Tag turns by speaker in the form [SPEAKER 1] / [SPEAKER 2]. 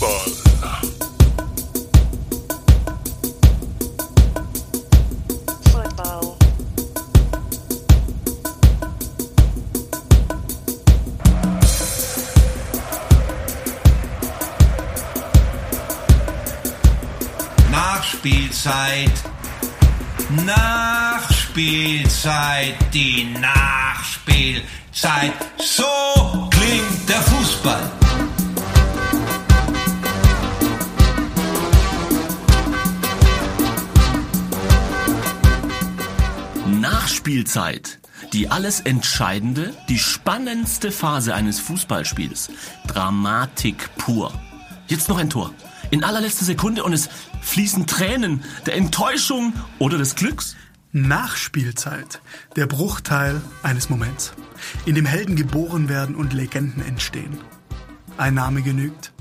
[SPEAKER 1] Fußball.
[SPEAKER 2] Nachspielzeit, Nachspielzeit, die Nachspielzeit. So klingt der Fußball.
[SPEAKER 3] Nachspielzeit. Die alles entscheidende, die spannendste Phase eines Fußballspiels. Dramatik pur. Jetzt noch ein Tor. In allerletzter Sekunde und es fließen Tränen der Enttäuschung oder des Glücks.
[SPEAKER 4] Nachspielzeit. Der Bruchteil eines Moments, in dem Helden geboren werden und Legenden entstehen. Ein Name genügt.